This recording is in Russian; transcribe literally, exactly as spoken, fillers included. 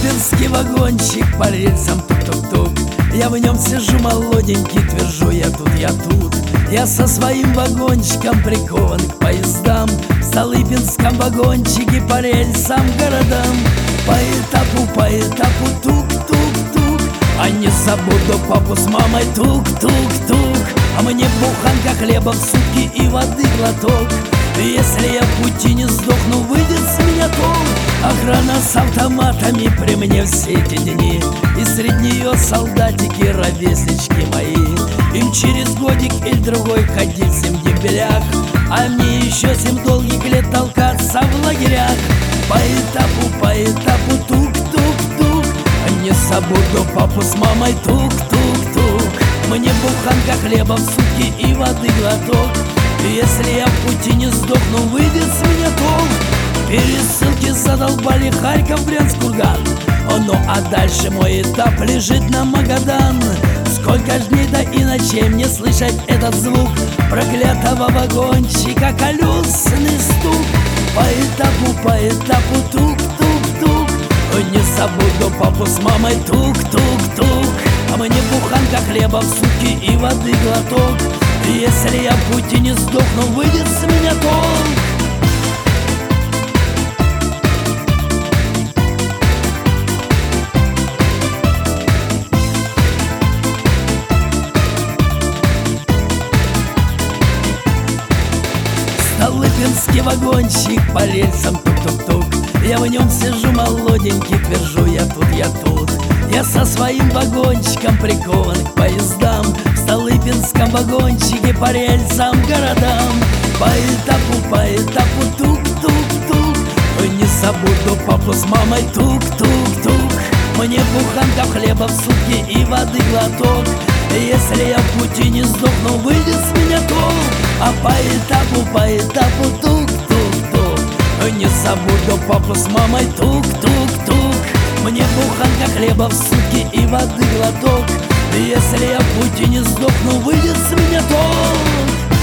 Столыпинский вагончик по рельсам тук-тук-тук. Я в нем сижу молоденький, твержу я тут, я тут. Я со своим вагончиком прикован к поездам. В Столыпинском вагончике по рельсам городам. По этапу, по этапу тук-тук-тук. А не забуду папу с мамой тук-тук-тук. А мне буханка хлеба в сутки и воды глоток. Если я в пути не сдохну, выйдет с меня толк. Охрана с автоматами при мне все эти дни. И среди нее солдатики, ровеснички мои. Им через годик или другой ходить всем дембелях, а мне еще семь долгих лет толкаться в лагерях. По этапу, по этапу тук-тук-тук. Не забуду папу с мамой тук-тук-тук. Мне буханка хлеба в сутки и воды глоток. Если я в пути не сдохну, выйдет с меня толк. Пересылки задолбали Харьков, Брянск, Курган. О, ну а дальше мой этап лежит на Магадан. Сколько ж дней да и ночей мне слышать этот звук проклятого вагончика, колесный стук. По этапу, по этапу тук-тук-тук. Не забуду папу с мамой тук-тук-тук. А мне буханка хлеба в сутки и воды глоток. Если я в пути не сдохну, выйдет с меня толк. Столыпинский вагончик по рельсам тук-тук-тук. Я в нем сижу молоденький, твержу я тут, я тут. Я со своим вагончиком прикован к поездам. В Столыпинском вагончике по рельсам городам. По этапу, по этапу тук-тук-тук. Не забуду папу с мамой тук-тук-тук. Мне буханка хлеба в сутки и воды глоток. Если я в пути не сдохну, выйдет с меня толк. А по этапу, по этапу тук-тук-тук. Не забуду папу с мамой тук-тук-тук. Мне буханка хлеба в сутки и воды глоток. Если я в пути не сдохну, выйдет с меня толк.